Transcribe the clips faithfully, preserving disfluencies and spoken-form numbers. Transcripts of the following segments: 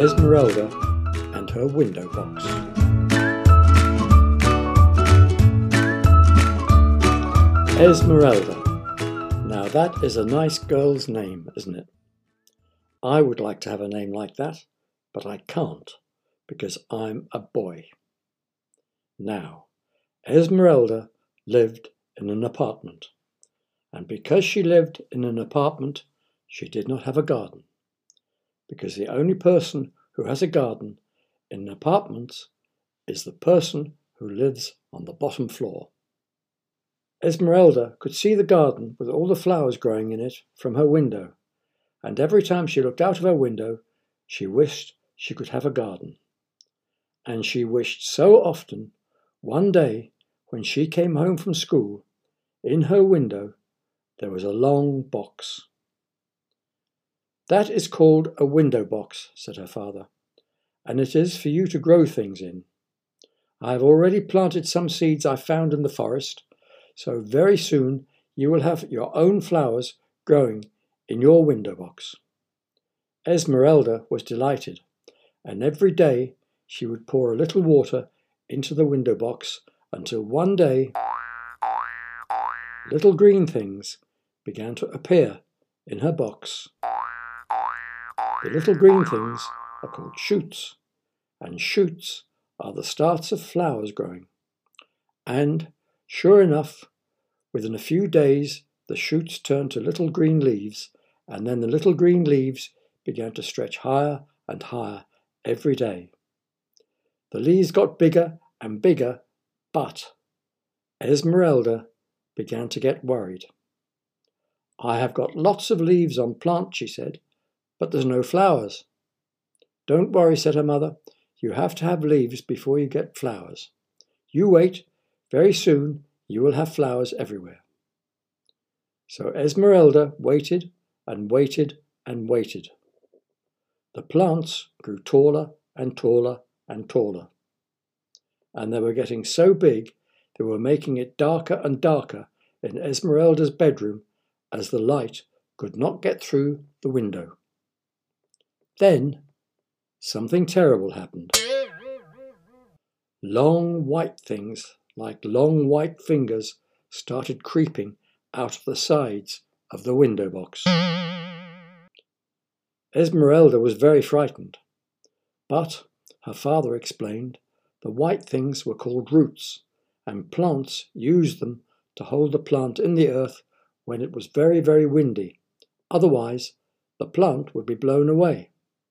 Esmeralda and her window box. Esmeralda. Now that is a nice girl's name, isn't it? I would like to have a name like that, but I can't because I'm a boy. Now, Esmeralda lived in an apartment, and because she lived in an apartment, she did not have a garden, because the only person who has a garden in apartments is the person who lives on the bottom floor. Esmeralda could see the garden with all the flowers growing in it from her window, and every time she looked out of her window, she wished she could have a garden. And she wished so often, one day when she came home from school, in her window there was a long box. "That is called a window box," said her father, "and it is for you to grow things in. I have already planted some seeds I found in the forest, so very soon you will have your own flowers growing in your window box." Esmeralda was delighted, and every day she would pour a little water into the window box until one day little green things began to appear in her box. The little green things are called shoots, and shoots are the starts of flowers growing. And, sure enough, within a few days the shoots turned to little green leaves, and then the little green leaves began to stretch higher and higher every day. The leaves got bigger and bigger, but Esmeralda began to get worried. "I have got lots of leaves on plants," she said, "but there's no flowers." "Don't worry," said her mother. "You have to have leaves before you get flowers. You wait, very soon you will have flowers everywhere." So Esmeralda waited and waited and waited. The plants grew taller and taller and taller, and they were getting so big they were making it darker and darker in Esmeralda's bedroom as the light could not get through the window. Then something terrible happened. Long white things, like long white fingers, started creeping out of the sides of the window box. Esmeralda was very frightened, but her father explained the white things were called roots, and plants used them to hold the plant in the earth when it was very, very windy. Otherwise, the plant would be blown away.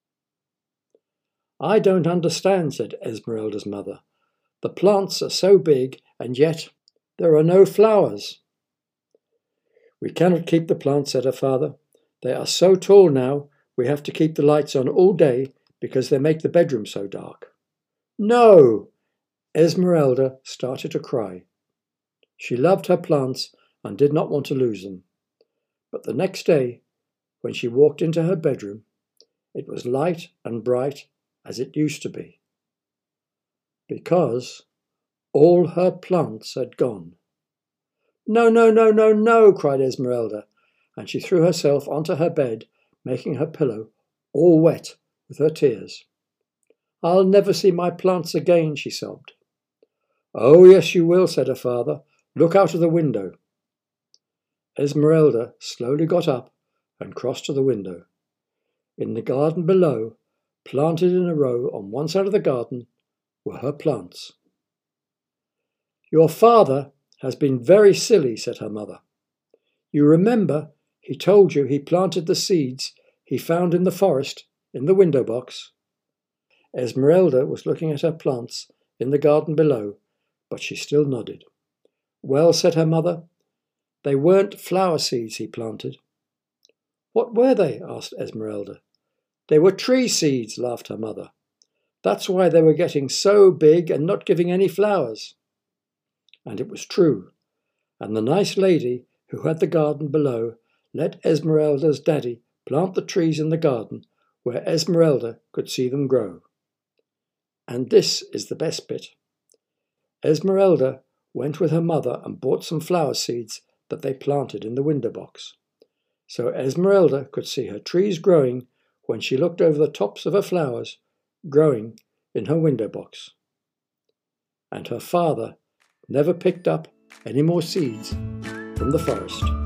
"I don't understand," said Esmeralda's mother. "The plants are so big, and yet there are no flowers." "We cannot keep the plants," said her father. "They are so tall now, we have to keep the lights on all day because they make the bedroom so dark." "No!" Esmeralda started to cry. She loved her plants and did not want to lose them. But the next day, when she walked into her bedroom, it was light and bright as it used to be, because all her plants had gone. "No, no, no, no, no!" cried Esmeralda, and she threw herself onto her bed, making her pillow all wet with her tears. "I'll never see my plants again," she sobbed. "Oh, yes, you will," said her father. "Look out of the window." Esmeralda slowly got up and crossed to the window. In the garden below, planted in a row on one side of the garden, were her plants. "Your father has been very silly," said her mother. "You remember he told you he planted the seeds he found in the forest in the window box?" Esmeralda was looking at her plants in the garden below, but she still nodded. "Well," said her mother, "they weren't flower seeds he planted." "What were they?" asked Esmeralda. "They were tree seeds," laughed her mother. "That's why they were getting so big and not giving any flowers." And it was true, and the nice lady who had the garden below let Esmeralda's daddy plant the trees in the garden where Esmeralda could see them grow. And this is the best bit. Esmeralda went with her mother and bought some flower seeds that they planted in the window box. So Esmeralda could see her trees growing when she looked over the tops of her flowers growing in her window box. And her father never picked up any more seeds from the forest.